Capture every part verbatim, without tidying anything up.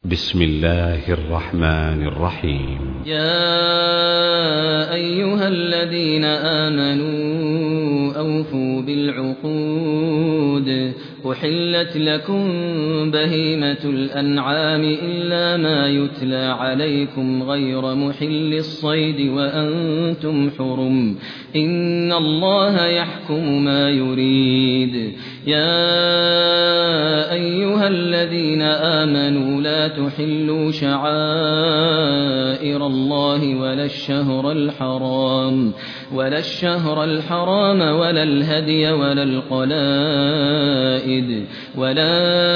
بسم الله الرحمن الرحيم. يا أيها الذين آمنوا أوفوا بالعقود أحلت لكم بهيمة الأنعام إلا ما يتلى عليكم غير محل الصيد وأنتم حرم إن الله يحكم ما يريد. يا أيها الذين آمنوا لا تحلوا شعائر الله ولا الشهر الحرام ولا الشهر الحرام ولا الهدي ولا القلائد ولا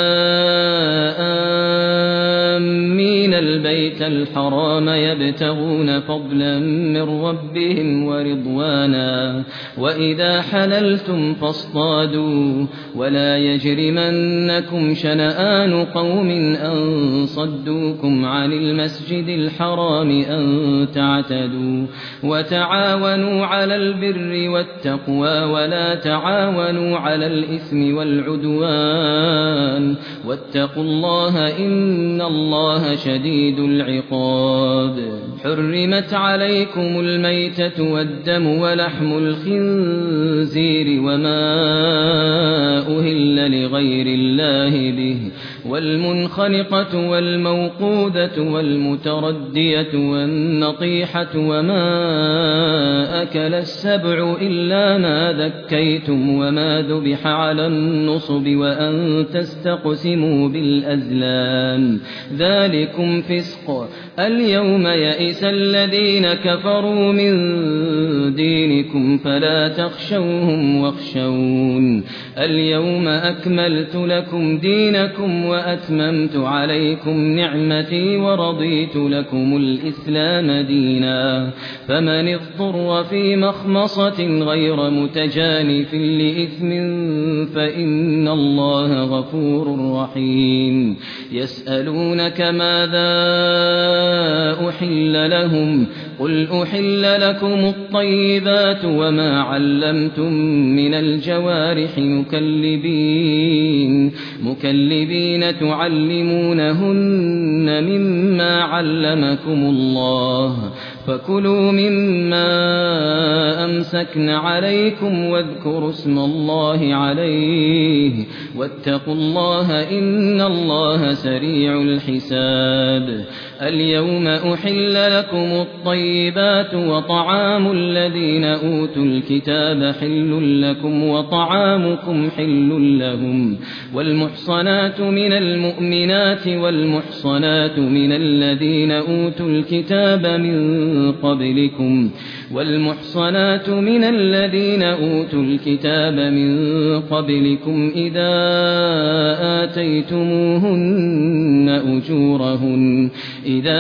آمين البيت الحرام يبتغون فضلا من ربهم ورضوانا وإذا حللتم فاصطادوا ولا يجرمنكم شنآن قوم أن صدوكم عن المسجد الحرام أن تعتدوا وتعاونوا على البر والتقوى ولا تعاونوا على الإثم والعدوان واتقوا الله إن الله شديد العقاب. حرمت عليكم الميتة والدم ولحم الخنزير وما أهل لغير الله به والمنخنقة والموقوذة والمتردية والنطيحة وما أكل السبع إلا ما ذكيتم وما ذبح على النصب وأن تستقسموا بالأزلام ذلكم فسق. اليوم يئس الذين كفروا من دينكم فلا تخشوهم واخشون اليوم أكملت لكم دينكم وأتممت عليكم نعمتي ورضيت لكم الإسلام دينا. فمن اضطر في مخمصة غير متجانف لإثم فإن الله غفور رحيم. يسألونك ماذا أحل لهم قل أحل لكم الطيبات وما علمتم من الجوارح مكلبين مكلبين تعلمونهن مما علمكم الله فكلوا مما أمسكن عليكم واذكروا اسم الله عليه واتقوا الله إن الله سريع الحساب. اليوم أحل لكم الطيبات وطعام الذين أوتوا الكتاب حل لكم وطعامكم حل لهم والمحصنات من المؤمنات والمحصنات من الذين أوتوا الكتاب من قبلكم والمحصنات من الذين أوتوا الكتاب من قبلكم إذا آتيتموهن أجورهن إذا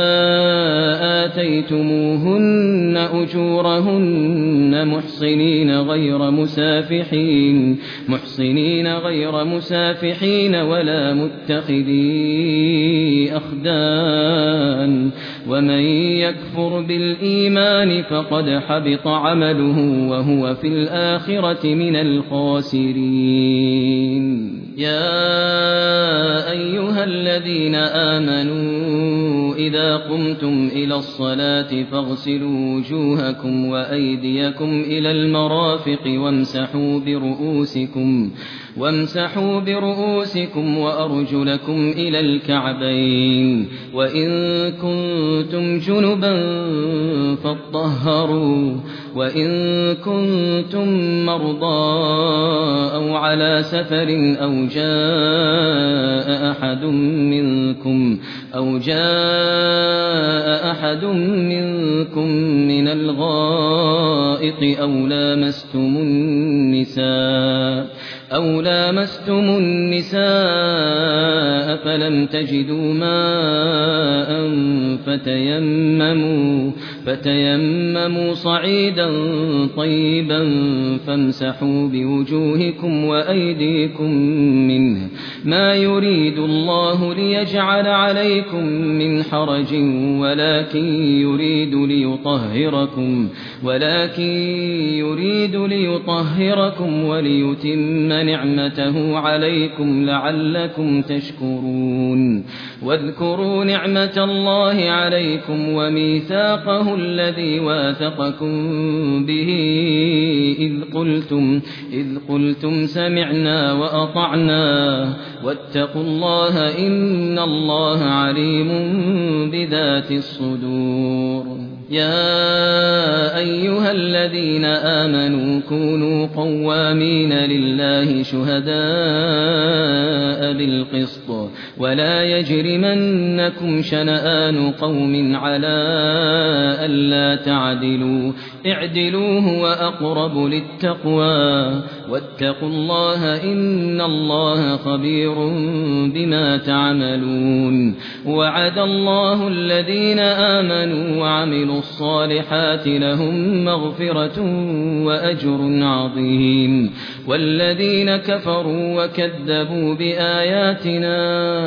آتيتموهن أجورهن محصنين غير مسافحين محصنين غير مسافحين ولا متخذي أخدان ومن يكفر بالإيمان فقد حبط عمله وهو في الآخرة من الخاسرين. يا أيها الذين آمنوا إذا قمتم إلى الصلاة فاغسلوا وجوهكم وأيديكم إلى المرافق وامسحوا برؤوسكم وامسحوا برؤوسكم وأرجلكم إلى الكعبين وإن كنتم جنبا فاطهروا وإن كنتم مرضى أو على سفر أو جاء أحد منكم أو جاء أحد منكم من الغائط أو لامستم النساء أو لامستم النساء فلم تجدوا ماء فتيمموا فتيمموا صعيدا طيبا فامسحوا بوجوهكم وأيديكم منه ما يريد الله ليجعل عليكم من حرج ولكن يريد ليطهركم ولكن يريد ليطهركم وليتم نعمته عليكم لعلكم تشكرون واذكروا نعمة الله عليكم وميثاقه الذي واثقكم به إذ قلتم, إذ قلتم سمعنا وأطعنا واتقوا الله إن الله عليم بذات الصدور. يا أيها الذين آمنوا كونوا قوامين لله شهداء بالقسط ولا يجرمنكم شنآن قوم على ألا تعدلوا اعدلوا هو أقرب للتقوى واتقوا الله إن الله خبير بما تعملون. وعد الله الذين آمنوا وعملوا الصالحات لهم مغفرة وأجر عظيم والذين كفروا وكذبوا بآياتنا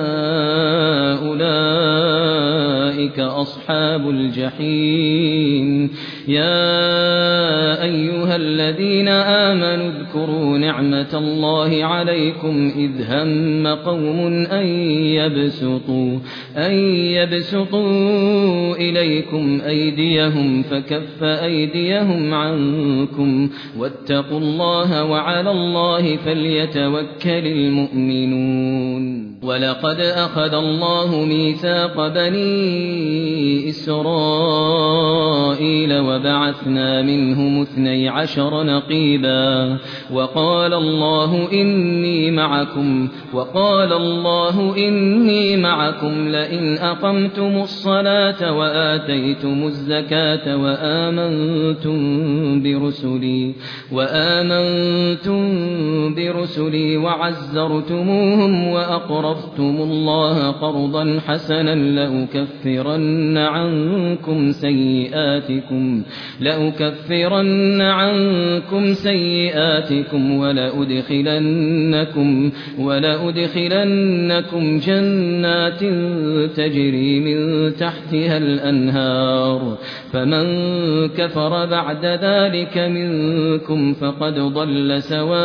أولئك أصحاب الجحيم. يا أيها الذين آمنوا اذكروا نعمة الله عليكم إذ هم قوم أن يبسطوا, أن يبسطوا إليكم أيديهم فكف أيديهم عنكم واتقوا الله وعلى الله فليتوكل المؤمنون. ولقد أخذ الله ميثاق بني إسرائيل وبعثنا منهم اثني عشر نقيبا وقال الله إني معكم وقال الله إني معكم لئن أقمتم الصلاة وآتيتم الزكاة وآمنتم برسلي وآمنتم برسلي وعزرتموهم وأقرضتم الله قرضا حسنا لأكفرن عنكم سيئاتكم لأكفرن عنكم سيئاتكم ولأدخلنكم ولأدخلنكم جنات تجري من تحتها الأنهار فمن كفر بعد ذلك منكم فقد ضل سواء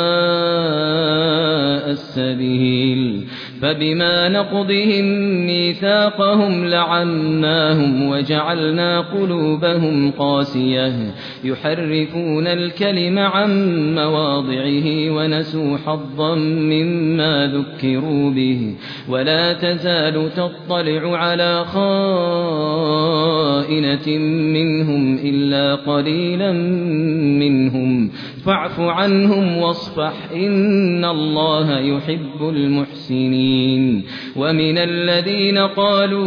السبيل. فبما نقضهم ميثاقهم لعناهم وجعلنا قلوبهم قاسية يحرفون الكلم عن مواضعه ونسوا حظا مما ذكروا به ولا تزال تطلع على خائنة منهم إلا قليلا منهم فاعف عنهم واصفح إن الله يحب المحسنين. ومن الذين قالوا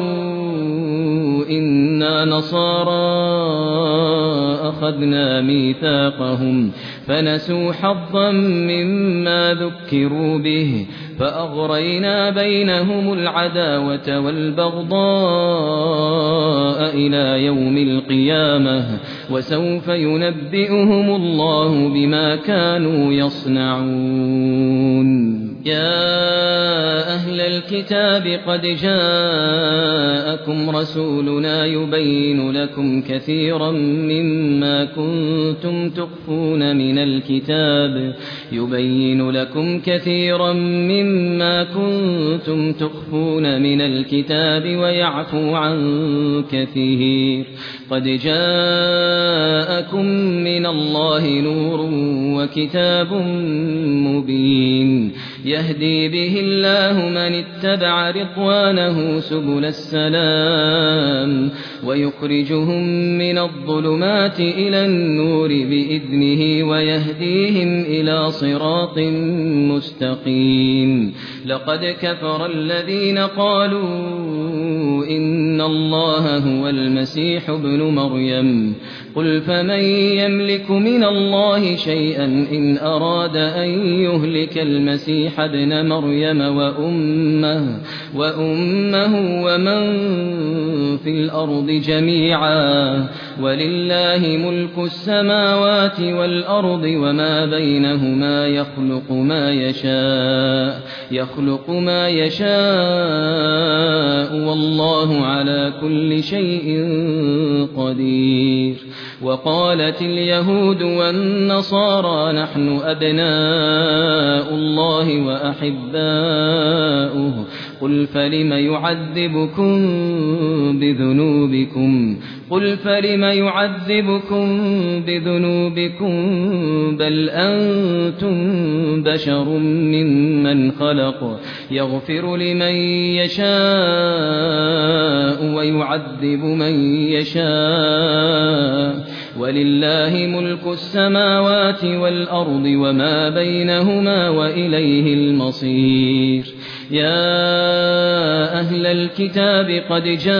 إنا نصارى أخذنا ميثاقهم فنسوا حظا مما ذكروا به فأغرينا بينهم العداوة والبغضاء إلى يوم القيامة وسوف ينبئهم الله بما كانوا يصنعون. يا أهل الكتاب قد جاءكم رسولنا يبين لكم كثيرا مما كنتم تخفون من الكتاب يبين لكم كثيرا مما كنتم تخفون من الكتاب ويعفو عن كثير. قد جاءكم من الله نور وكتاب مبين يهدي به الله من اتبع رضوانه سبل السلام ويخرجهم من الظلمات إلى النور بإذنه ويهديهم إلى صراط مستقيم. لقد كفر الذين قالوا إن الله هو المسيح ابن مريم قل فمن يملك من الله شيئا إن أراد أن يهلك المسيح ابن مريم وأمه, وأمه ومن في الأرض جميعا ولله ملك السماوات والأرض وما بينهما يخلق ما يشاء يخلق ما يشاء والله على كل شيء قدير. وقالت اليهود والنصارى نحن أبناء الله وأحباؤه قل فلم يعذبكم بذنوبكم قل فلم يعذبكم بذنوبكم بل أنتم بشر ممن خلق يغفر لمن يشاء ويعذب من يشاء ولله ملك السماوات والأرض وما بينهما وإليه المصير يا أهل الكتاب قد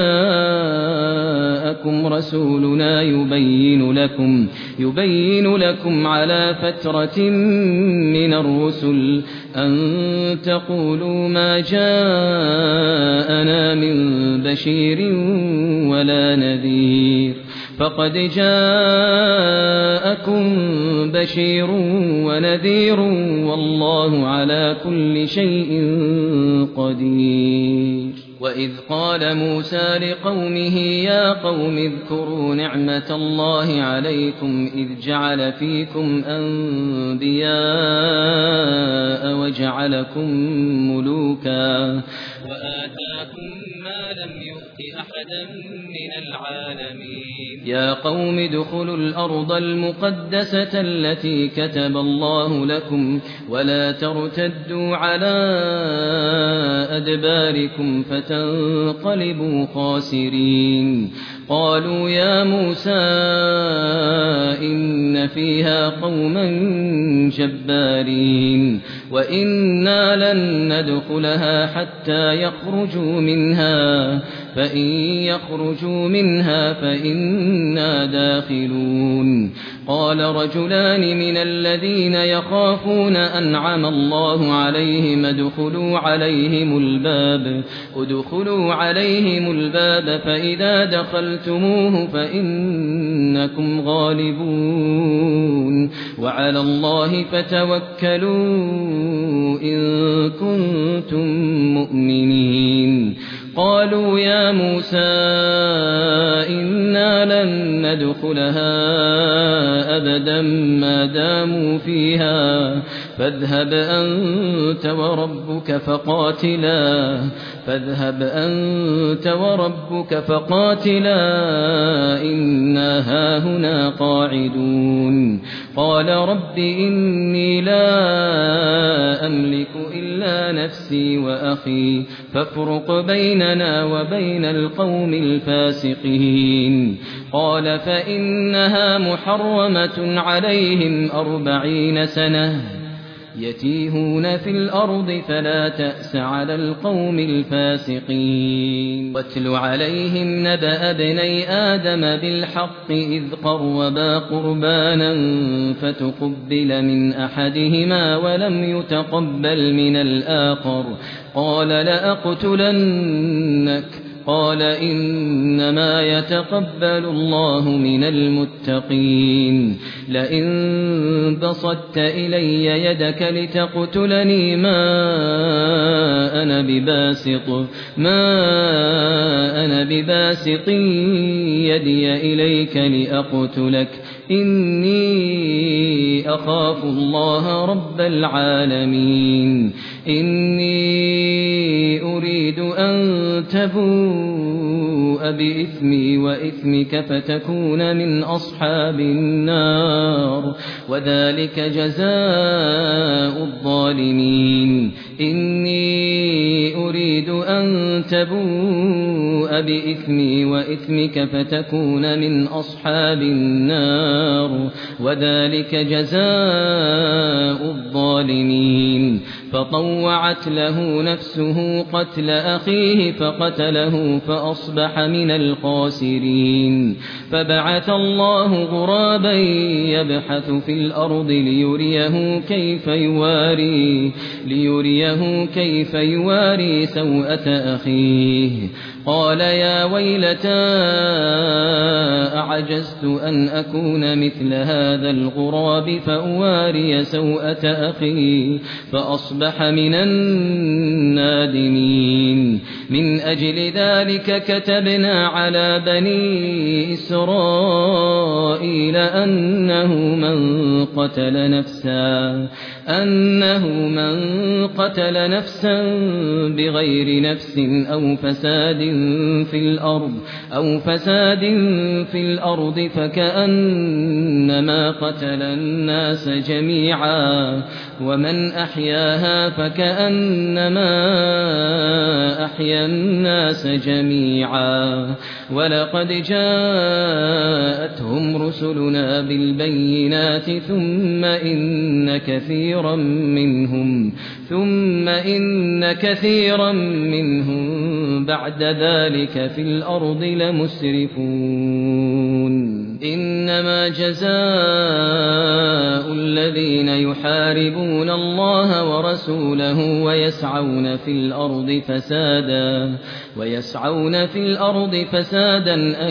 جاءكم رسولنا يبين لكم يبين لكم على فترة من الرسل أن تقولوا ما جاءنا من بشير ولا نذير فقد جاءكم بشير ونذير والله على كل شيء قدير وإذ قال موسى لقومه يا قوم اذكروا نعمة الله عليكم إذ جعل فيكم أنبياء وجعلكم ملوكا وآتاكم ما لم يؤت أحدا من العالمين يا قوم ادخلوا الأرض المقدسة التي كتب الله لكم ولا ترتدوا على أدباركم فتنقلبوا خاسرين قالوا يا موسى إن فيها قوما جبارين وإنا لن ندخلها حتى يخرجوا منها فإن يخرجوا منها فإنا داخلون قال رجلان من الذين يخافون أنعم الله عليهم ادخلوا عليهم الباب ادخلوا عليهم الباب فإذا دخلتموه فإنكم غالبون وعلى الله فتوكلوا إن كنتم مؤمنين قالوا يا موسى إنا لن ندخلها أبدا ما داموا فيها فاذهب أنت وربك فقاتلا فاذهب أنت وربك فقاتلا إنا هاهنا قاعدون قال رب إني لا أملك إلا نفسي وأخي فافرق بيننا وبين القوم الفاسقين قال فإنها محرمة عليهم أربعين سنة يتيهون في الأرض فلا تأس على القوم الفاسقين واتل عليهم نبأ ابني آدم بالحق إذ قربا قربانا فتقبل من أحدهما ولم يتقبل من الآخر قال لأقتلنك قال إنما يتقبل الله من المتقين لئن بسطت إلي يدك لتقتلني ما أنا بباسط ما أنا بباسط يدي إليك لأقتلك إني أخاف الله رب العالمين إني أريد أن تبوء بإثمي وإثمك فتكون من أصحاب النار وذلك جزاء الظالمين إني أريد أن تبوء بإثمي وإثمك فتكون من أصحاب النار وذلك جزاء الظالمين فطوعت له نفسه قتل أخيه فقتله فأصبح من الخاسرين فبعث الله غرابا يبحث في الأرض ليريه كيف يواري ليريه كيف يواري سوءة أخيه قال يا ويلتى أعجزت أن أكون مثل هذا الغراب فأواري سوءة أخي فأصبح من النادمين من أجل ذلك كتبنا على بني إسرائيل أنه من قتل نفسا أنه من قتل نفسا بغير نفس أو فساد في الأرض أو فساد في الأرض فكأنما قتل الناس جميعا ومن أحياها فكأنما أحيا الناس جميعا ولقد جاءتهم رسلنا بالبينات ثم إن كثيرا منهم ثم إن كثيرا منهم بعد ذلك في الأرض لمسرفون إنما جزاء الذين يحاربون الله ورسوله ويسعون في الأرض فسادا ويسعون في الأرض فسادا أن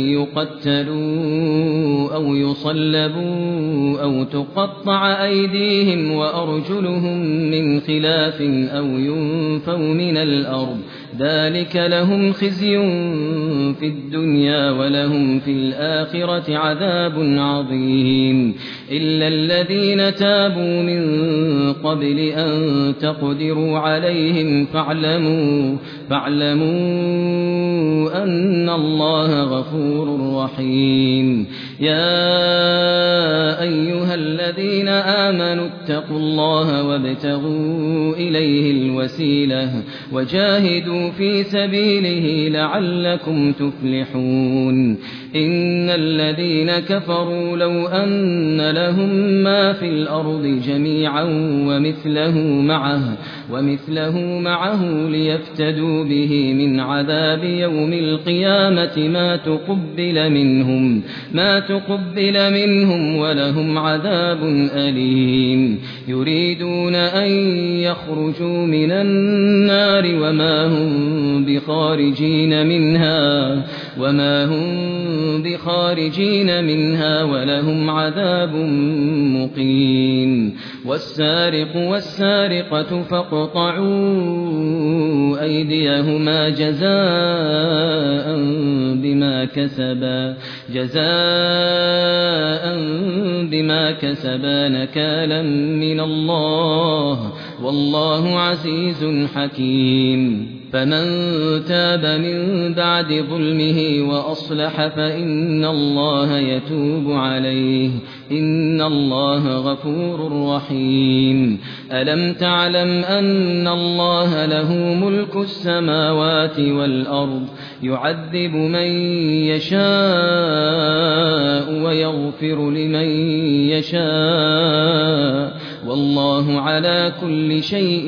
يقتلوا أو يصلبوا أو تقطع أيديهم وأرجلهم من خلاف أو ينفوا من الأرض ذلك لهم خزي في الدنيا ولهم في الآخرة عذاب عظيم إلا الذين تابوا من قبل أن تقدروا عليهم فاعلموا فاعلموا أن الله غفور رحيم يا أيها الذين آمنوا اتقوا الله وابتغوا إليه الوسيلة وجاهدوا في سبيله لعلكم تفلحون إن الذين كفروا لو أن لهم ما في الأرض جميعا ومثله معه ومثله معه ليفتدوا به من عذاب يوم القيامة ما تقبل منهم ما تقبل منهم ولهم عذاب أليم يريدون أن يخرجوا من النار وما هم بخارجين منها وما هم بخارجين منها ولهم عذاب مقيم والسارق والسارقة فاقطعوا أيديهما جزاء بما كسبا جزاء بما كسبا نكالا من الله والله عزيز حكيم فمن تاب من بعد ظلمه وأصلح فإن الله يتوب عليه إن الله غفور رحيم ألم تعلم أن الله له ملك السماوات والأرض يعذب من يشاء ويغفر لمن يشاء والله على كل شيء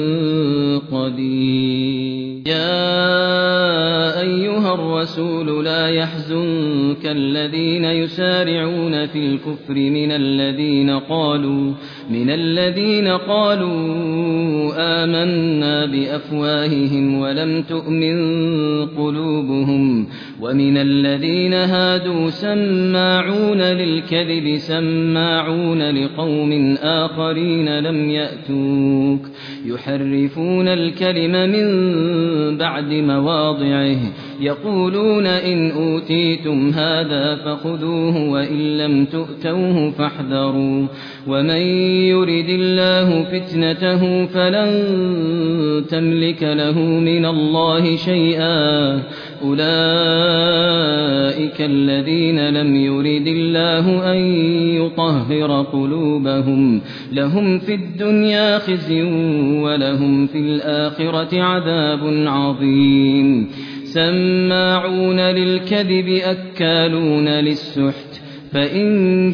قدير يا أيها الرسول لا يحزنك الذين يسارعون في الكفر من الذين قالوا من الذين قالوا آمنا بأفواههم ولم تؤمن قلوبهم ومن الذين هادوا سماعون للكذب سماعون لقوم آخرين لم يأتوك يحرفون الكلم من بعد مواضعه يقولون إن أوتيتم هذا فخذوه وإن لم تؤتوه فاحذروا ومن يرد الله فتنته فلن تملك له من الله شيئا أولئك الذين لم يرد الله أن يطهر قلوبهم لهم في الدنيا خزي ولهم في الآخرة عذاب عظيم سماعون للكذب أكالون للسحت فإن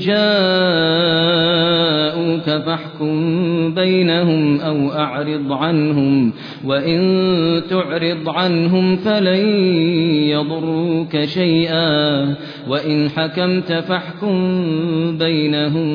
جاءوك فاحكم بينهم أو أعرض عنهم وإن تعرض عنهم فلن يضروك شيئا وإن حكمت فاحكم بينهم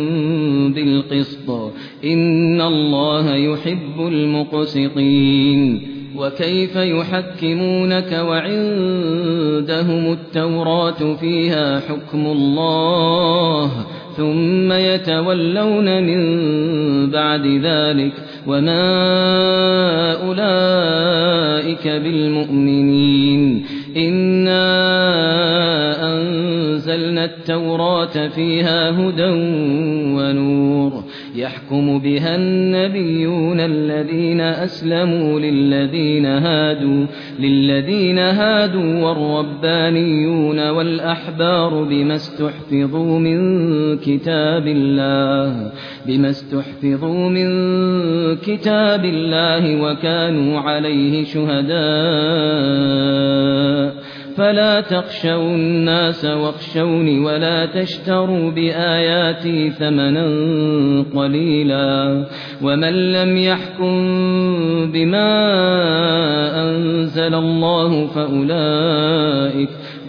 بالقسط إن الله يحب المقسطين وكيف يحكمونك وعندهم التوراة فيها حكم الله ثم يتولون من بعد ذلك وما أولئك بالمؤمنين إنا أنزلنا التوراة فيها هدى ونور يحكم بها النبيون الذين أسلموا للذين هادوا للذين هادوا والربانيون والأحبار بما استحفظوا من كتاب الله بما استحفظوا من كتاب الله وكانوا عليه شهداء فلا تخشوا الناس واخشوني ولا تشتروا بآياتي ثمنا قليلا ومن لم يحكم بما أنزل الله فأولئك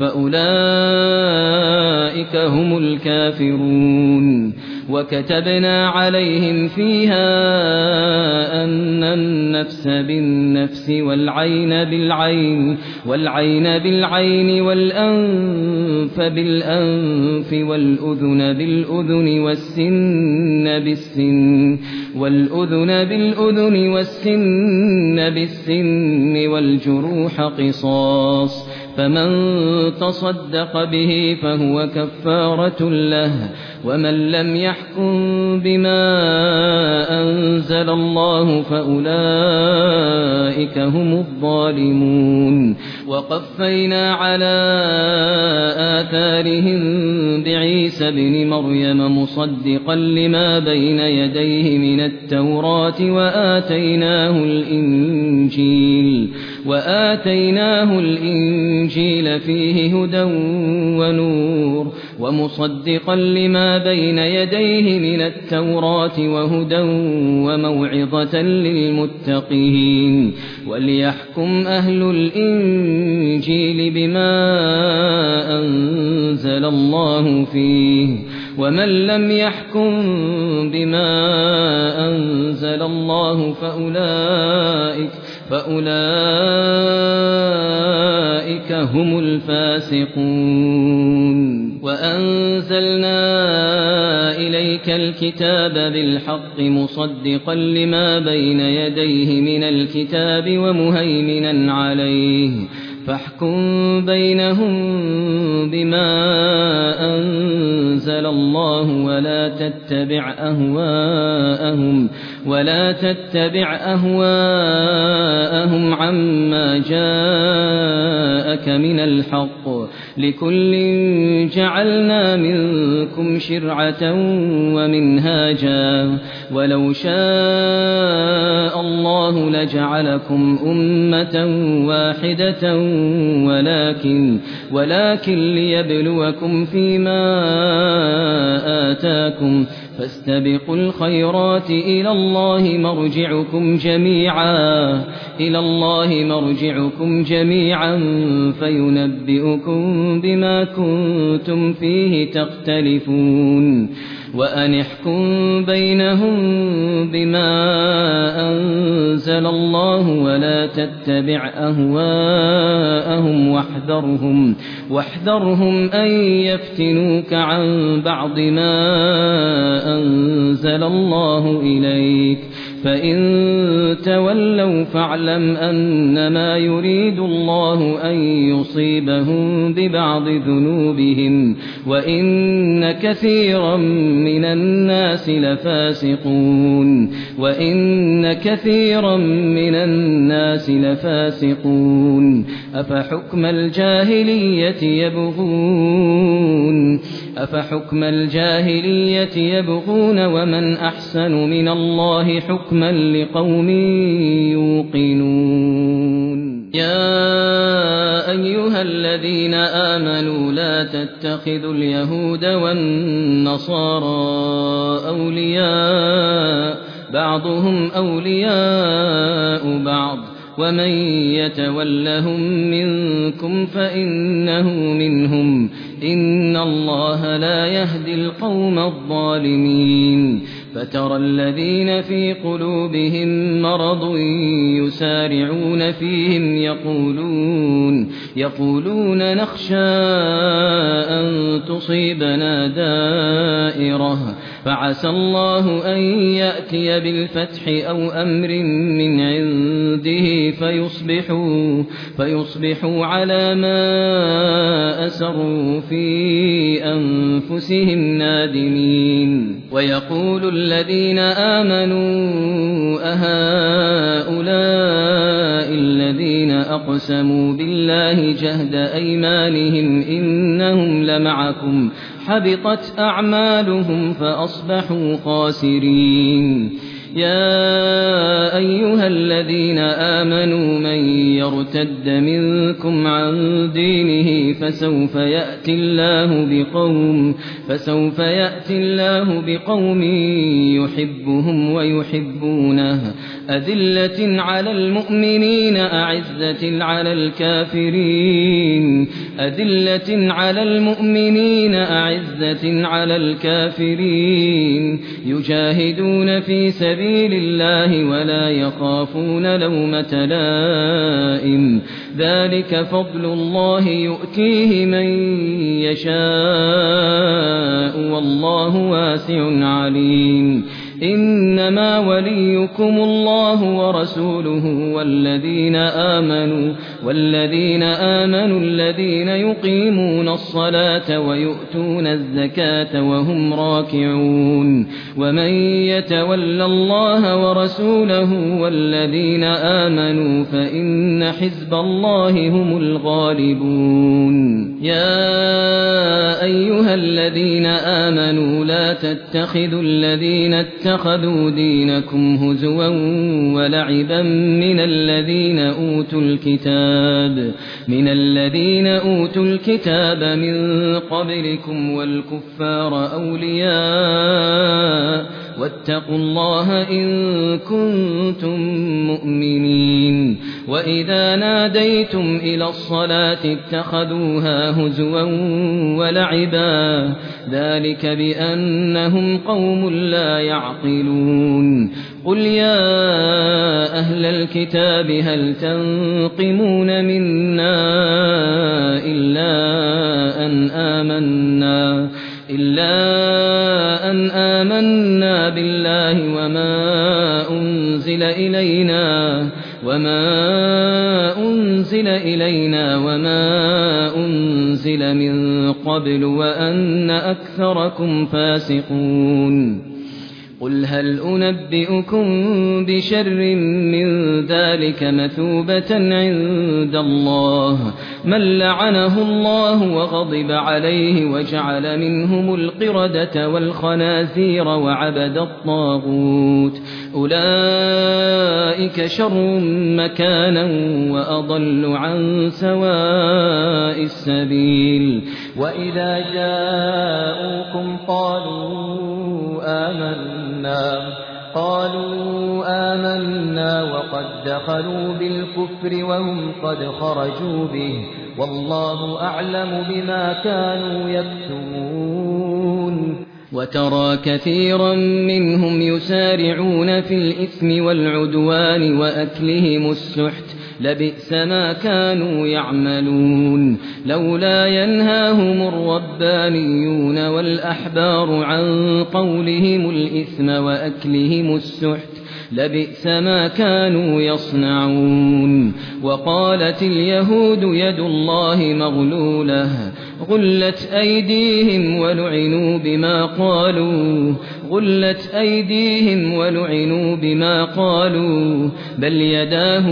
فأولئك هم الكافرون وكتبنا عليهم فيها أن النفس بالنفس والعين بالعين والعين بالعين والأنف بالأنف والأذن بالأذن والسن بالسن والأذن بالأذن والسن بالسن والجروح قصاص فمن تصدق به فهو كفارة له ومن لم يحكم بما أنزل الله فأولئك هم الظالمون وقفينا على آثارهم بعيسى ابن مريم مصدقا لما بين يديه من التوراة وآتيناه الإنجيل وآتيناه الإنجيل فيه هدى ونور ومصدقا لما بين يديه من التوراة وهدى وموعظة للمتقين وليحكم أهل الإنجيل بما أنزل الله فيه ومن لم يحكم بما أنزل الله فأولئك فأولئك هم الفاسقون وأنزلنا إليك الكتاب بالحق مصدقا لما بين يديه من الكتاب ومهيمنا عليه فاحكم بينهم بما أنزل الله ولا تتبع أهواءهم ولا تتبع أهواءهم عما جاءك من الحق لكل جعلنا منكم شرعة ومنهاجا ولو شاء الله لجعلكم أمة واحدة ولكن ولكن ليبلوكم فيما آتاكم فاستبقوا الخيرات إلى الله مرجعكم جميعا إلى الله مرجعكم جميعا فينبئكم بما كنتم فيه تختلفون وأن احكم بينهم بما أنزل الله ولا تتبع أهواءهم واحذرهم واحذرهم أن يفتنوك عن بعض ما أنزل الله إليك فإن تولوا فاعلم أنما يريد الله أن يصيبهم ببعض ذنوبهم وإن كثيرا من الناس لفاسقون وإن كثيرا من الناس لفاسقون أفحكم الجاهلية يبغون أفحكم الجاهلية يبغون ومن أحسن من الله حكما لقوم يوقنون يا أيها الذين آمنوا لا تتخذوا اليهود والنصارى أولياء بعضهم أولياء بعض ومن يتولهم منكم فإنه منهم إن الله لا يهدي القوم الظالمين فترى الذين في قلوبهم مرض يسارعون فيهم يقولون يقولون نخشى أن تصيبنا دائرة فعسى الله أن يأتي بالفتح أو أمر من عنده فيصبحوا, فيصبحوا على ما أسروا في أنفسهم نادمين ويقول الذين آمنوا أهؤلاء الذين أقسموا بالله جهد أيمانهم إنهم لمعكم حبطت أعمالهم فأصبحوا خاسرين يا أيها الذين آمنوا من يرتد منكم عن دينه فسوف يأتي الله بقوم فسوف يأتي الله بقوم يحبهم ويحبونه أذلة على المؤمنين أعزة على الكافرين أذلة على المؤمنين أعزة على الكافرين يجاهدون في سبيل الله ولا يخافون لومة لائم ذلك فضل الله يؤتيه من يشاء والله واسع عليم إنما وليكم الله ورسوله والذين آمنوا والذين آمنوا الذين يقيمون الصلاة ويؤتون الزكاة وهم راكعون ومن يتولى الله ورسوله والذين آمنوا فإن حزب الله هم الغالبون يا أيها الذين آمنوا لا تتخذوا الذين اتخذوا دينكم هزوا ولعبا من الذين أوتوا الكتاب من الذين أوتوا الكتاب من قبلكم والكفار أولياء واتقوا الله إن كنتم مؤمنين وإذا ناديتم إلى الصلاة اتخذوها هزوا ولعبا ذلك بأنهم قوم لا يعقلون قل يا أهل الكتاب هل تنقمون منا إلا أن آمنا إلا أن آمنا بالله وما أنزل إلينا وما أنزل إلينا وما أنزل من قبل وأن أكثركم فاسقون قل هل أنبئكم بشر من ذلك مثوبة عند الله من لعنه الله وغضب عليه وجعل منهم القردة والخنازير وعبد الطاغوت أولئك شر مكانا وأضل عن سواء السبيل وإذا جاءوكم قالوا آمنا قالوا آمنا وقد دخلوا بالكفر وهم قد خرجوا به والله أعلم بما كانوا يكتمون وترى كثيرا منهم يسارعون في الإثم والعدوان وأكلهم السحت لبئس ما كانوا يعملون لولا ينهاهم الربانيون والأحبار عن قولهم الإثم وأكلهم السحت لبئس ما كانوا يصنعون وقالت اليهود يد الله مغلولة غلت أيديهم ولعنوا بما قالوا غلت أيديهم ولعنوا بما قالوا بل يداه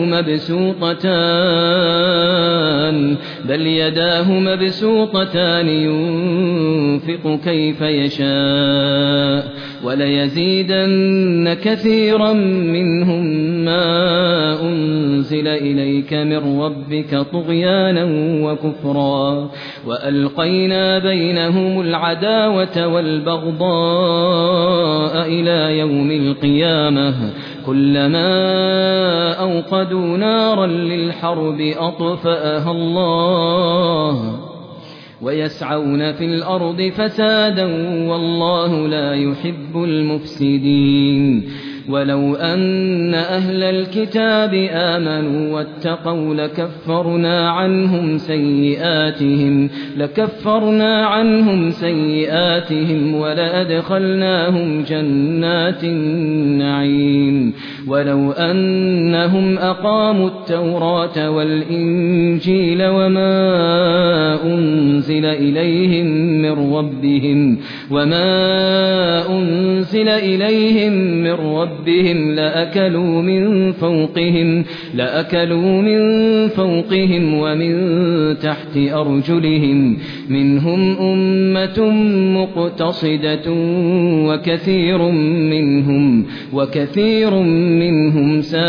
مبسوطتان بل يداه مبسوطتان ينفق كيف يشاء وليزيدن كثيرا منهم ما أنزل إليك من ربك طغيانا وكفرا وألقوا وألقينا بينهم العداوة والبغضاء إلى يوم القيامة كلما أوقدوا نارا للحرب أطفأها الله ويسعون في الأرض فسادا والله لا يحب المفسدين ولو أن أهل الكتاب آمنوا واتقوا لكفرنا عنهم سيئاتهم لكفرنا عنهم سيئاتهم ولأدخلناهم جنات النعيم ولو أنهم أقاموا التوراة والإنجيل وما أنزل إليهم من ربهم وما أنزل إليهم من ربهم ربهم لأكلوا من فوقهم لأكلوا من فوقهم ومن تحت أرجلهم منهم أمة مقتصدة وكثير منهم وكثير منهم ساء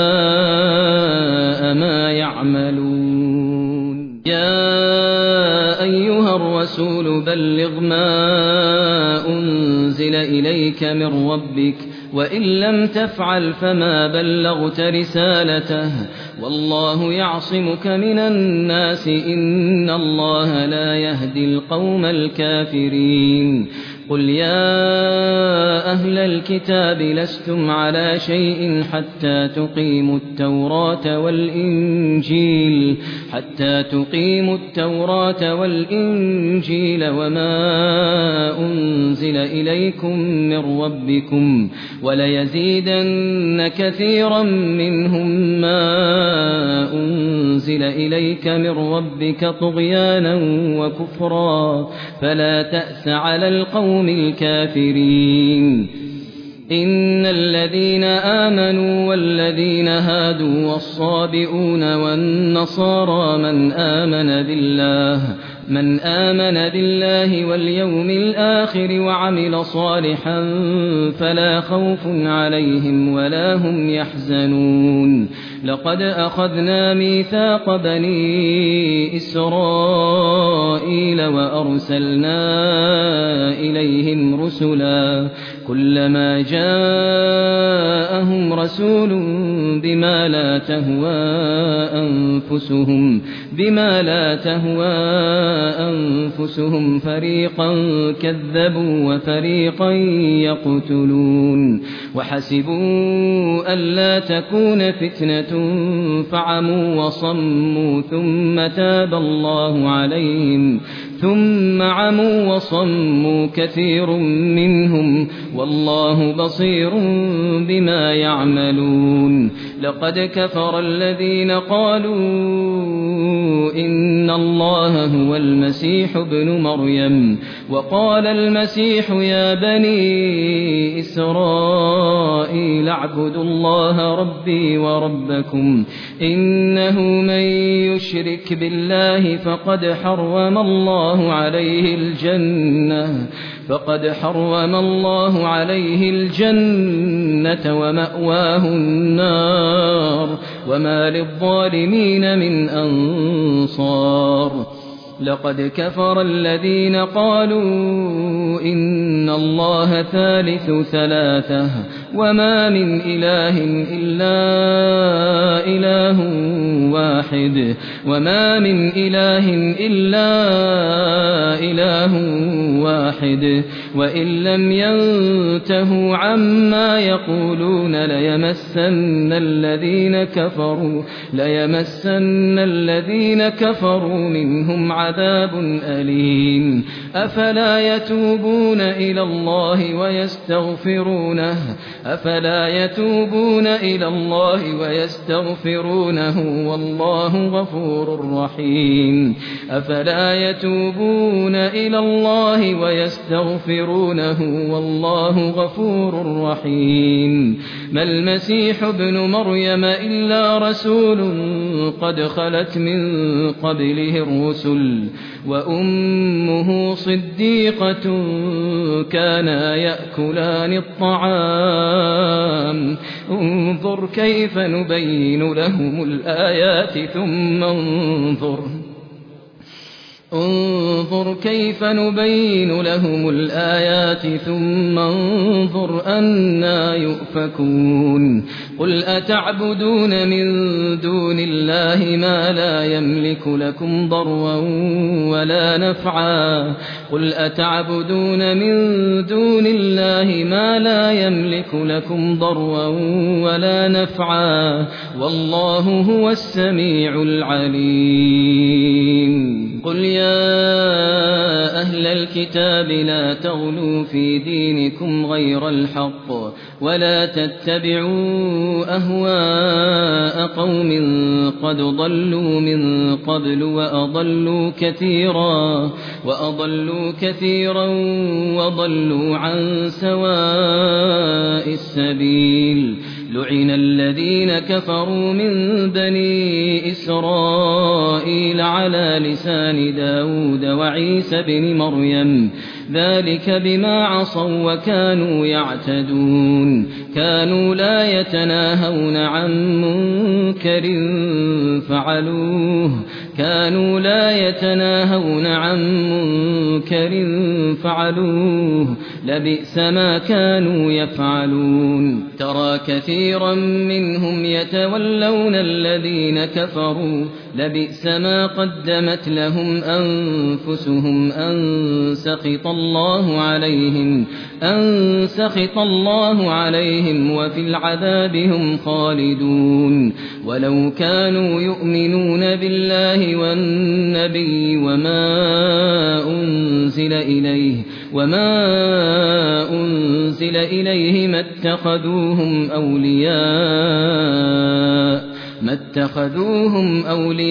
ما يعملون يا أيها الرسول بلغ ما أنزل إليك من ربك وإن لم تفعل فما بلغت رسالته والله يعصمك من الناس إن الله لا يهدي القوم الكافرين قل يا أهل الكتاب لستم على شيء حتى تقيموا التوراة والإنجيل حتى تقيموا التوراة والإنجيل وما أنزل إليكم من ربكم وليزيدن كثيرا منهم ما أنزل إليك من ربك طغيانا وكفرا فلا تأس على القوم الكافرين إن الذين آمنوا والذين هادوا والصابئون والنصارى من آمن بالله من آمن بالله واليوم الآخر وعمل صالحا فلا خوف عليهم ولا هم يحزنون لقد أخذنا ميثاق بني إسرائيل وأرسلنا إليهم رسلا كلما جاءهم رسول بما لا تهوى أنفسهم بما لا تهوى أنفسهم فريقا كذبوا وفريقا يقتلون وحسبوا ألا تكون فتنة فعموا وصموا ثم تاب الله عليهم ثم عموا وصموا كثير منهم والله بصير بما يعملون لقد كفر الذين قالوا إن الله هو المسيح ابن مريم وقال المسيح يا بني إسرائيل اعبدوا الله ربي وربكم إنه من يشرك بالله فقد حرم الله عليه الجنة فقد حرم الله عليه الجنة ومأواه النار وما للظالمين من أنصار لقد كفر الذين قالوا إن الله ثالث ثلاثة وما من إله إلا إله واحد وما من إله إلا إله واحد وإن لم ينتهوا عما يقولون ليمسن الذين كفروا ليمسن الذين كفروا منهم عذاب أليم أفلا يتوبون إلى الله ويستغفرونه أفلا يتوبون إلى الله ويستغفرونه والله غفور رحيم أفلا يتوبون إلى الله ويستغفرونه والله غفور رحيم ما المسيح ابن مريم إلا رسول قد خلت من قبله الرسل وأمه صديقة كانا يأكلان الطعام انظر كيف نبين لهم الآيات ثم انظر انظر انظر كيف نبين لهم الآيات ثم انظر أنا يؤفكون قل أتعبدون من دون الله ما لا يملك لكم ضرا ولا نفعا قل أتعبدون من دون الله ما لا يملك لكم ضرا ولا نفعا والله هو السميع العليم قل يا أهل الكتاب لا تغلوا في دينكم غير الحق ولا تتبعوا أهواء قوم قد ضلوا من قبل وأضلوا كثيرا وأضلوا كثيرا وضلوا عن سواء السبيل لعن الذين كفروا من بني إسرائيل على لسان داود وعيسى بن مريم ذلك بما عصوا وكانوا يعتدون كانوا لا يتناهون عن منكر فعلوه كانوا لا يتناهون عن منكر فعلوه لبئس ما كانوا يفعلون ترى كثيرا منهم يتولون الذين كفروا لبئس ما قدمت لهم أنفسهم أن سخط الله عليهم أن سخط الله عليهم وفي العذاب هم خالدون ولو كانوا يؤمنون بالله والنبي وما أنزل إليه وما أنزل إليه ما اتخذوهم أولياء ما اتخذوهم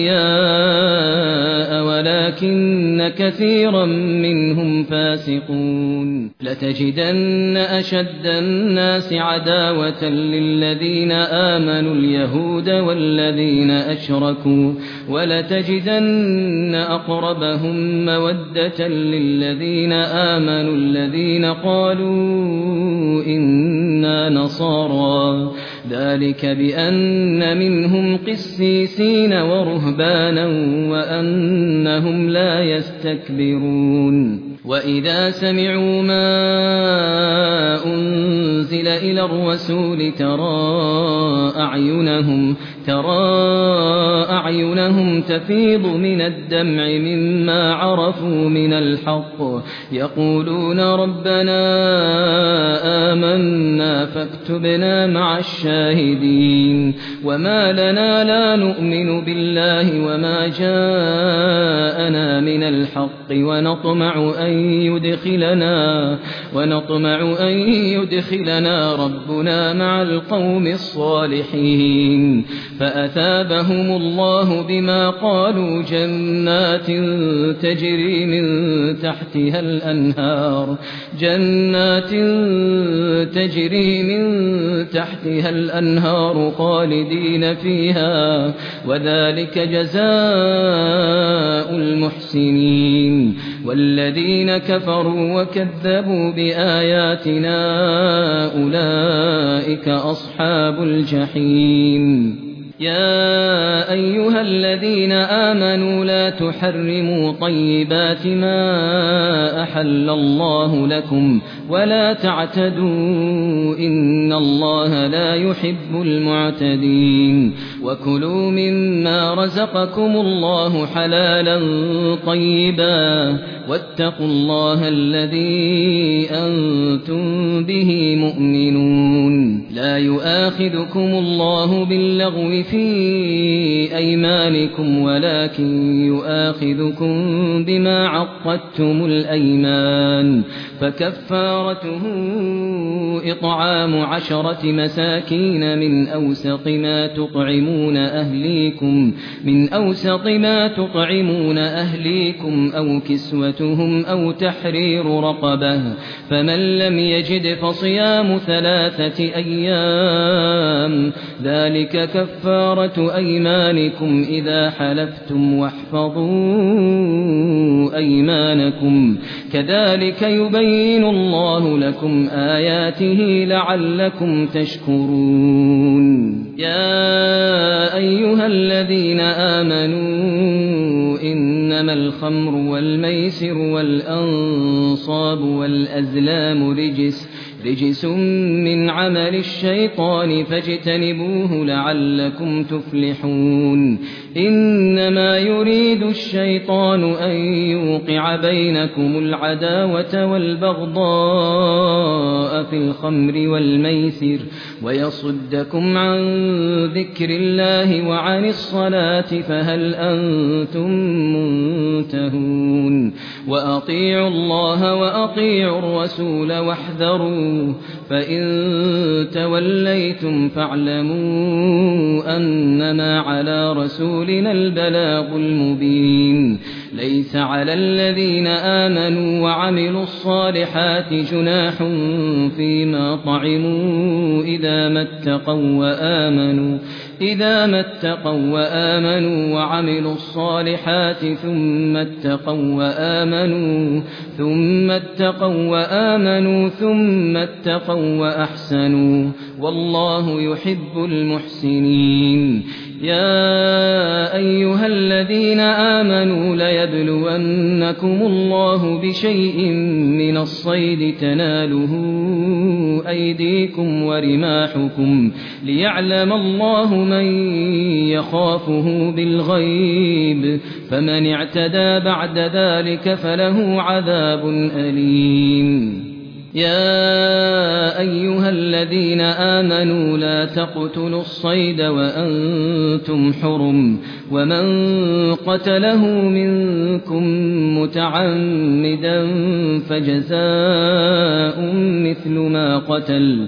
أولياء ولكن كثيرا منهم فاسقون لتجدن أشد الناس عداوة للذين آمنوا اليهود والذين أشركوا ولتجدن أقربهم مودة للذين آمنوا الذين قالوا إنا نصارى ذلك بأن منهم قسيسين ورهبانا وأنهم لا يستكبرون وإذا سمعوا ما أنزل إلى الرسول ترى أعينهم ترى أعينهم تفيض من الدمع مما عرفوا من الحق يقولون ربنا آمنا فاكتبنا مع الشاهدين وما لنا لا نؤمن بالله وما جاءنا من الحق ونطمع أن يدخلنا ونطمع أن يدخلنا ربنا مع القوم الصالحين فأثابهم الله بما قالوا جنات تجري من تحتها الأنهار جنات تجري من تحتها الأنهار خالدين فيها وذلك جزاء المحسنين والذين كفروا وكذبوا بآياتنا أولئك أصحاب الجحيم يا أيها الذين آمنوا لا تحرموا طيبات ما أحل الله لكم ولا تعتدوا إن الله لا يحب المعتدين وكلوا مما رزقكم الله حلالا طيبا واتقوا الله الذي أنتم به مؤمنون لا يؤاخذكم الله باللغو في أيمانكم ولكن يؤاخذكم بما عقدتم الأيمان فكفارته إطعام عشرة مساكين من أوسط ما تطعمون أهليكم من أوسط ما تطعمون أهليكم أو كسوتهم أو تحرير رقبة فمن لم يجد فصيام ثلاثة أيام ذلك كفارة أيمانكم إذا حلفتم واحفظوا أيمانكم كذلك يبين الله لكم آياته لعلكم تشكرون يا أيها الذين آمنوا إن إنما الخمر والميسر والأنصاب والأزلام رجس رجس من عمل الشيطان فاجتنبوه لعلكم تفلحون إنما يريد الشيطان أن يوقع بينكم العداوة والبغضاء في الخمر والميسر ويصدكم عن ذكر الله وعن الصلاة فهل أنتم منتهون وأطيعوا الله وأطيعوا الرسول واحذروا فإن توليتم فاعلموا أنما على رسولنا البلاغ المبين ليس على الذين آمنوا وعملوا الصالحات جناح فيما طعموا إذا ما اتقوا وآمنوا إذا ما اتقوا وآمنوا وعملوا الصالحات ثم اتقوا وآمنوا ثم اتقوا وآمنوا ثم اتقوا وأحسنوا والله يحب المحسنين يا أيها الذين آمنوا ليبلونكم الله بشيء من الصيد تناله أيديكم ورماحكم ليعلم الله من يخافه بالغيب فمن اعتدى بعد ذلك فله عذاب أليم يا أيها الذين آمنوا لا تقتلوا الصيد وأنتم حرم ومن قتله منكم متعمدا فجزاء مثل ما قتل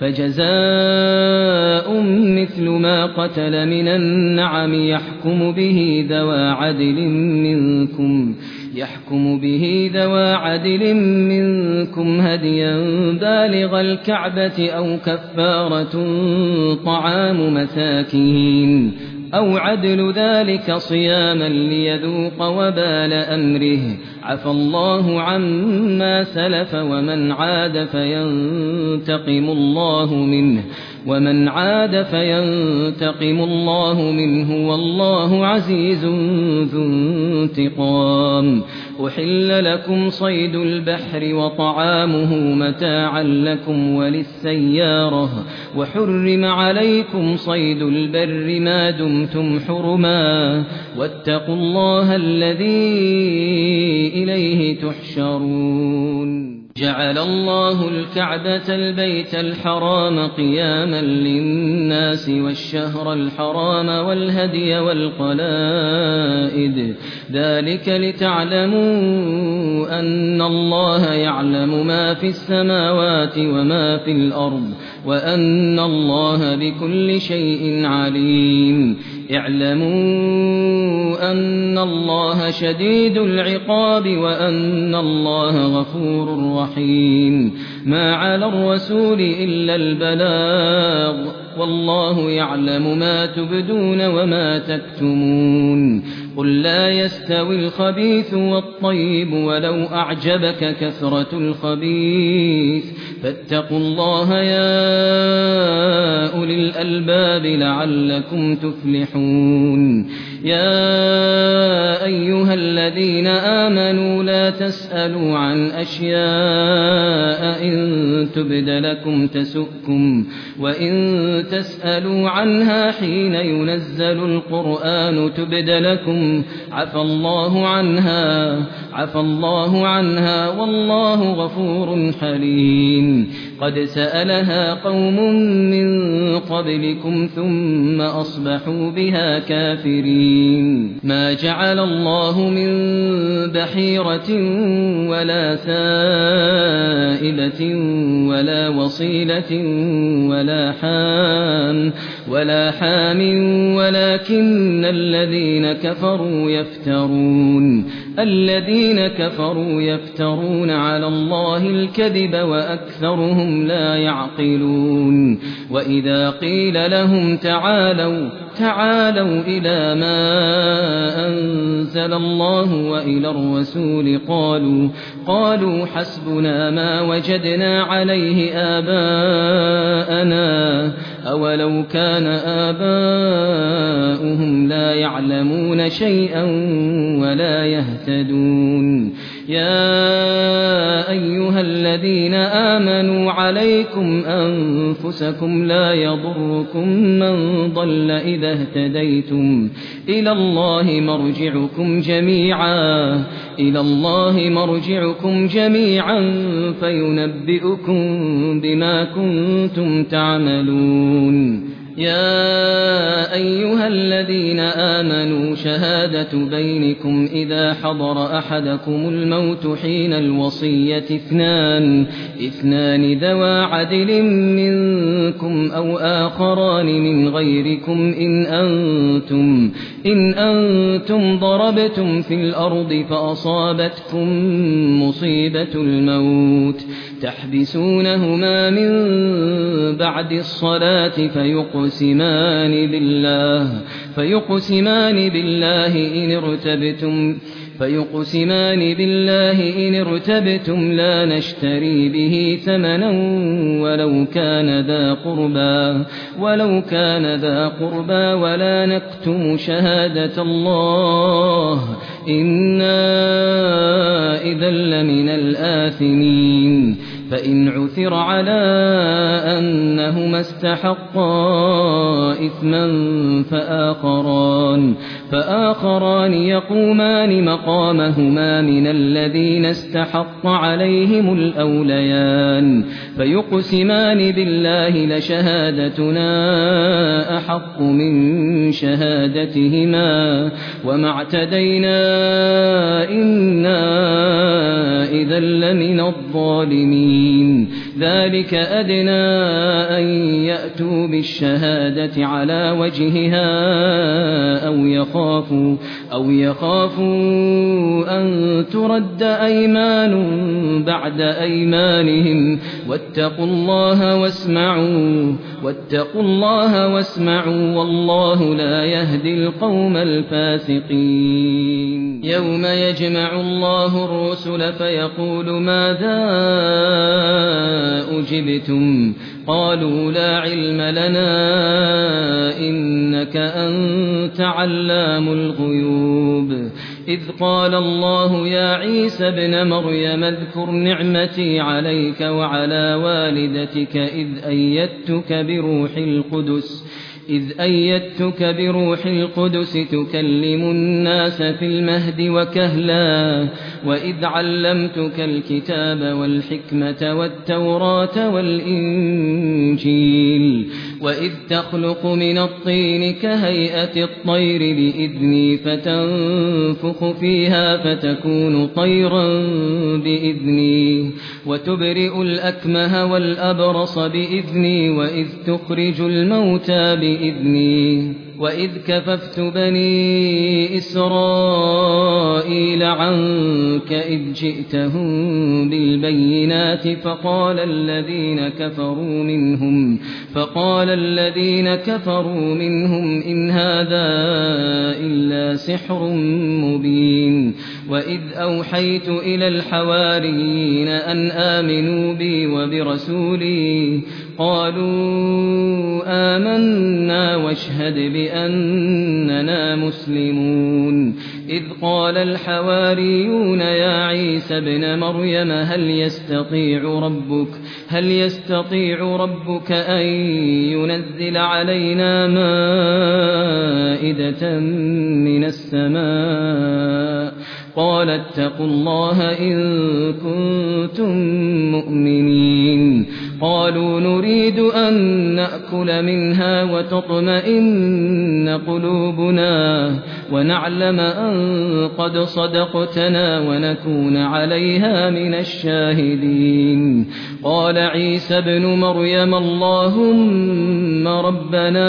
فجزاء مثل ما قتل من النعم يحكم به ذوى عدل منكم يحكم به ذوى عدل منكم هديا بالغ الكعبة أو كفارة طعام مساكين أو عدل ذلك صياما ليذوق وبال أمره عفى الله عما سلف ومن عاد فينتقم الله منه ومن عاد فينتقم الله منه والله عزيز ذو انتقام أحل لكم صيد البحر وطعامه متاعا لكم وللسيارة وحرم عليكم صيد البر ما دمتم حرما واتقوا الله الذي إليه تحشرون جعل الله الكعبة البيت الحرام قياما للناس والشهر الحرام والهدي والقلائد ذلك لتعلموا أن الله يعلم ما في السماوات وما في الأرض وأن الله بكل شيء عليم اعلموا أن الله شديد العقاب وأن الله غفور رحيم ما على الرسول إلا البلاغ والله يعلم ما تبدون وما تكتمون قل لا يستوي الخبيث والطيب ولو أعجبك كثرة الخبيث فاتقوا الله يا أولي الألباب لعلكم تفلحون يا أيها الذين آمنوا لا تسألوا عن أشياء إن تبد لكم تسؤكم وإن تسألوا عنها حين ينزل القرآن تبد لكم عفى الله عنها عفى الله عنها والله غفور حليم قد سألها قوم من قبلكم ثم أصبحوا بها كافرين ما جعل الله من بحيرة ولا سائبة ولا وصيلة ولا حام ولا حام ولكن الذين كفروا يفترون الذين كفروا يفترون على الله الكذب وأكثرهم لا يعقلون وإذا قيل لهم تعالوا تعالوا إلى ما أنزل الله وإلى الرسول قالوا قالوا حسبنا ما وجدنا عليه آباءنا أولو كان آباؤهم لا يعلمون شيئا ولا يهتدون يا أيها الذين آمنوا عليكم أنفسكم لا يضركم من ضل إذا اهتديتم إلى الله مرجعكم جميعا إلى الله مرجعكم جميعا فينبئكم بما كنتم تعملون يا أيها الذين آمنوا شهادة بينكم إذا حضر أحدكم الموت حين الوصية اثنان اثنان ذوى عدل منكم أو آخران من غيركم إن أنتم إن أنتم ضربتم في الأرض فأصابتكم مصيبة الموت تحبسونهما من بعد الصلاة فيقسمان بالله فيقسمان بالله إن ارتبتم فيقسمان بالله إن ارتبتم لا نشتري به ثمنا ولو كان ذا قربى ولو كان ذا قربى ولا نكتم شهادة الله إنا إذا لمن الآثمين فإن عثر على أنهما استحقا إثما فآخران فآخران يقومان مقامهما من الذين استحق عليهم الأوليان فيقسمان بالله لشهادتنا أحق من شهادتهما وما اعتدينا إنا إذا لمن الظالمين ذلك أدنى أن يأتوا بالشهادة على وجهها أو يخافوا أو يخافوا أن ترد أيمان بعد أيمانهم واتقوا الله واسمعوا واتقوا الله واسمعوا والله لا يهدي القوم الفاسقين يوم يجمع الله الرسل فيقول ماذا أجبتم قالوا لا علم لنا إنك أنت علام الغيوب إذ قال الله يا عيسى ابن مريم اذكر نعمتي عليك وعلى والدتك إذ أيدتك بروح القدس إذ أيدتك بروح القدس تكلم الناس في المهد وكهلا وإذ علمتك الكتاب والحكمة والتوراة والإنجيل وإذ تخلق من الطين كهيئة الطير بإذني فتنفخ فيها فتكون طيرا بإذني وتبرئ الأكمه والأبرص بإذني وإذ تخرج الموتى بإذني وإذ كففت بني إسرائيل عنك إذ جئتهم بالبينات فقال الذين كفروا منهم فقال الذين كفروا منهم إن هذا إلا سحر مبين وإذ أوحيت إلى الحواريين أن آمنوا بي وبرسولي قالوا آمنا واشهد بأننا مسلمون إذ قال الحواريون يا عيسى ابن مريم هل يستطيع ربك هل يستطيع ربك أن ينزل علينا مائدة من السماء قال اتقوا الله إن كنتم مؤمنين قالوا نريد أن نأكل منها وتطمئن قلوبنا ونعلم أن قد صدقتنا ونكون عليها من الشاهدين قال عيسى ابن مريم اللهم ربنا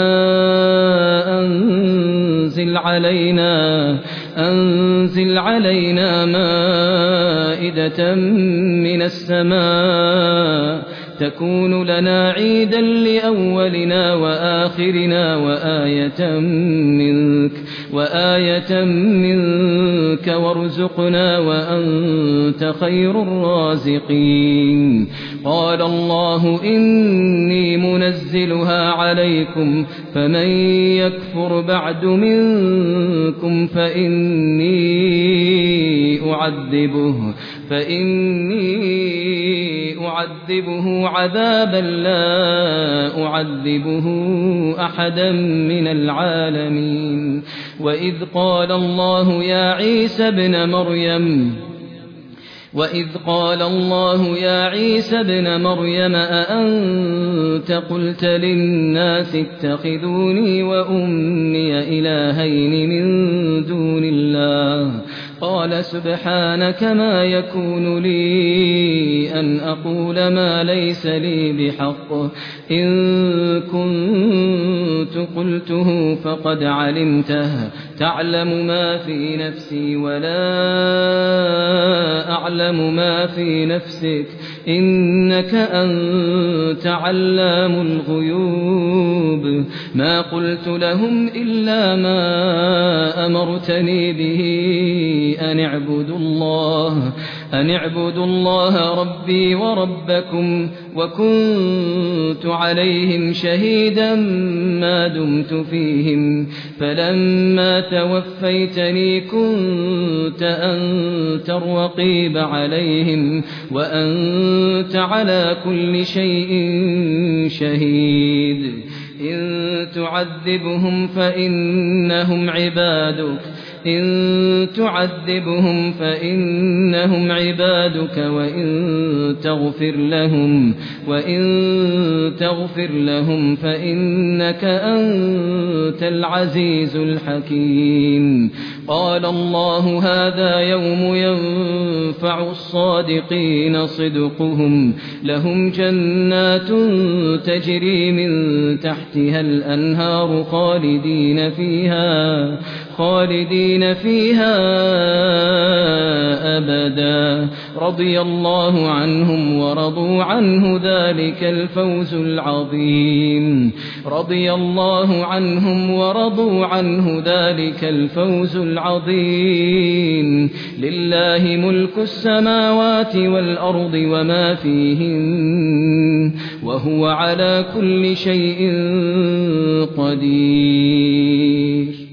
أنزل علينا أنزل علينا مائدة من السماء تكون لنا عيدا لأولنا وآخرنا وآية منك وآية منك وارزقنا وأنت خير الرازقين قال الله إني منزلها عليكم فمن يكفر بعد منكم فإني أعذبه فإني أعذبه عذابا لا أعذبه أحدا من العالمين وإذ قال الله يا عيسى ابن مريم وإذ قال الله يا عيسى ابن مريم أأنت قلت للناس اتخذوني وأمي إلهين من دون الله قال سبحانك ما يكون لي أن أقول ما ليس لي بحق إن كنت قلته فقد علمته تعلم ما في نفسي ولا أعلم ما في نفسك إنك أنت علام الغيوب ما قلت لهم إلا ما أمرتني به أن اعبدوا الله أن اعبدوا الله ربي وربكم وكنت عليهم شهيدا ما دمت فيهم فلما توفيتني كنت أنت الرقيب عليهم وأنت على كل شيء شهيد إن تعذبهم فإنهم عبادك إن تعذبهم فإنهم عبادك وإن تغفر لهم وإن تغفر لهم فإنك أنت العزيز الحكيم قال الله هذا يوم ينفع الصادقين صدقهم لهم جنات تجري من تحتها الأنهار خالدين فيها خالدين فيها أبدا رضي الله عنهم ورضوا عنه ذلك الفوز العظيم رضي الله عنهم ورضوا عنه ذلك الفوز العظيم لله ملك السماوات والأرض وما فيهن وهو على كل شيء قدير